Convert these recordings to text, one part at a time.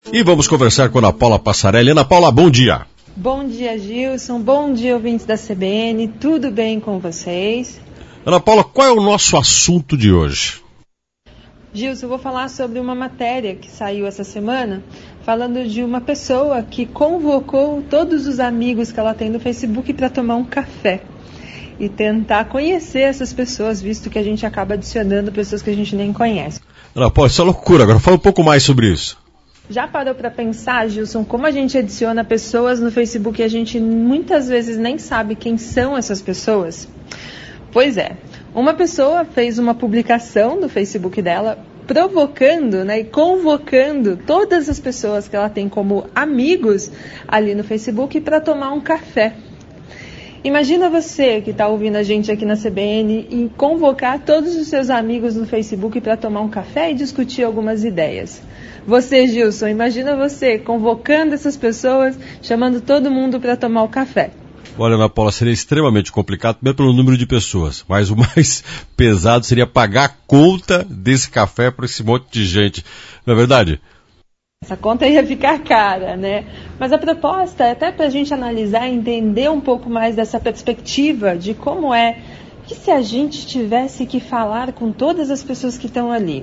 E vamos conversar com a Ana Paula Passarelli. Ana Paula, bom dia. Bom dia, Gilson. Bom dia, ouvintes da CBN. Tudo bem com vocês? Ana Paula, qual é o nosso assunto de hoje? Gilson, eu vou falar sobre uma matéria que saiu essa semana, falando de uma pessoa que convocou todos os amigos que ela tem no Facebook para tomar um café e tentar conhecer essas pessoas, visto que a gente acaba adicionando pessoas que a gente nem conhece. Ana Paula, isso é loucura. Agora fala um pouco mais sobre isso. Já parou para pensar, Gilson, como a gente adiciona pessoas no Facebook e a gente muitas vezes nem sabe quem são essas pessoas? Pois é, uma pessoa fez uma publicação no Facebook dela provocando, e convocando todas as pessoas que ela tem como amigos ali no Facebook para tomar um café. Imagina você que está ouvindo a gente aqui na CBN e convocar todos os seus amigos no Facebook para tomar um café e discutir algumas ideias. Você, Gilson, imagina você convocando essas pessoas, chamando todo mundo para tomar o café. Olha, Ana Paula, seria extremamente complicado, primeiro pelo número de pessoas, mas o mais pesado seria pagar a conta desse café para esse monte de gente, não é verdade? Essa conta ia ficar cara, né? Mas a proposta é até para a gente analisar e entender um pouco mais dessa perspectiva de como é que se a gente tivesse que falar com todas as pessoas que estão ali.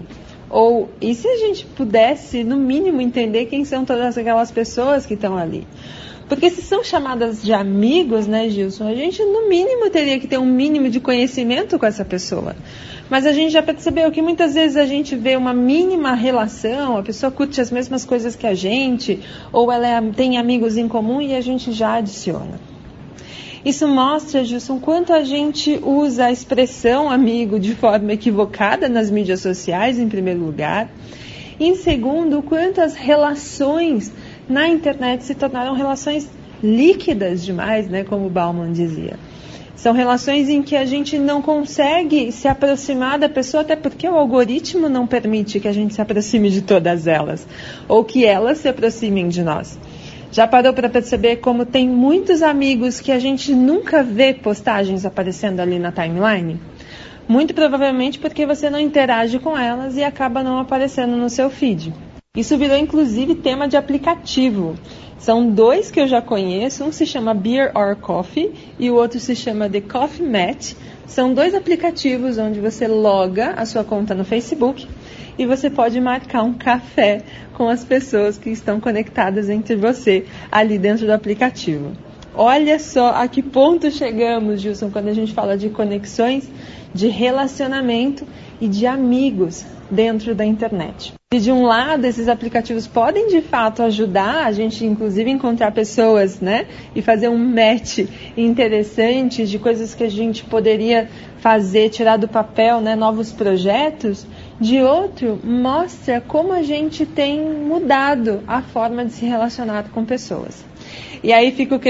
E se a gente pudesse, no mínimo, entender quem são todas aquelas pessoas que estão ali. Porque se são chamadas de amigos, né, Gilson, a gente, no mínimo, teria que ter um mínimo de conhecimento com essa pessoa. Mas a gente já percebeu que muitas vezes a gente vê uma mínima relação, a pessoa curte as mesmas coisas que a gente, ou ela tem amigos em comum e a gente já adiciona. Isso mostra, Gilson, quanto a gente usa a expressão amigo de forma equivocada nas mídias sociais, em primeiro lugar. E, em segundo, quanto as relações na internet se tornaram relações líquidas demais, como o Bauman dizia. São relações em que a gente não consegue se aproximar da pessoa, até porque o algoritmo não permite que a gente se aproxime de todas elas, ou que elas se aproximem de nós. Já parou para perceber como tem muitos amigos que a gente nunca vê postagens aparecendo ali na timeline? Muito provavelmente porque você não interage com elas e acaba não aparecendo no seu feed. Isso virou inclusive tema de aplicativo. São dois que eu já conheço, um se chama Beer or Coffee e o outro se chama The Coffee Match. São dois aplicativos onde você loga a sua conta no Facebook e você pode marcar um café com as pessoas que estão conectadas entre você ali dentro do aplicativo. Olha só a que ponto chegamos, Gilson, quando a gente fala de conexões, de relacionamento e de amigos dentro da internet. E de um lado, esses aplicativos podem de fato ajudar a gente, inclusive, encontrar pessoas, e fazer um match interessante de coisas que a gente poderia fazer, tirar do papel, novos projetos. De outro, mostra como a gente tem mudado a forma de se relacionar com pessoas. E aí fica o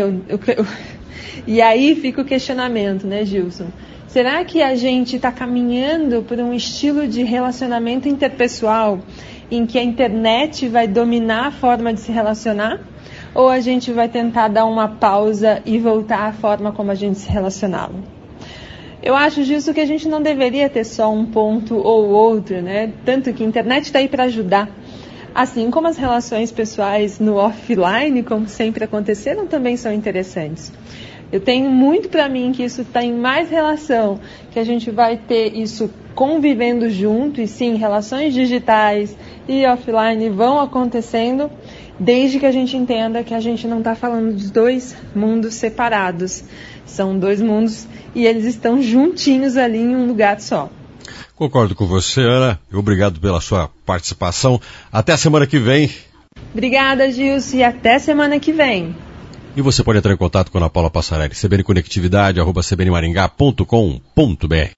questionamento, Gilson? Será que a gente está caminhando por um estilo de relacionamento interpessoal em que a internet vai dominar a forma de se relacionar? Ou a gente vai tentar dar uma pausa e voltar à forma como a gente se relacionava? Eu acho, Gilson, que a gente não deveria ter só um ponto ou outro, Tanto que a internet está aí para ajudar. Assim como as relações pessoais no offline, como sempre aconteceram, também são interessantes. Eu tenho muito para mim que isso tem mais relação, que a gente vai ter isso convivendo junto, e sim, relações digitais e offline vão acontecendo, desde que a gente entenda que a gente não está falando de dois mundos separados. São dois mundos e eles estão juntinhos ali em um lugar só. Concordo com você, Ana. Obrigado pela sua participação. Até a semana que vem. Obrigada, Gilson, e até semana que vem. E você pode entrar em contato com a Ana Paula Passarelli, cbnconectividade@cbnmaringá.com.br.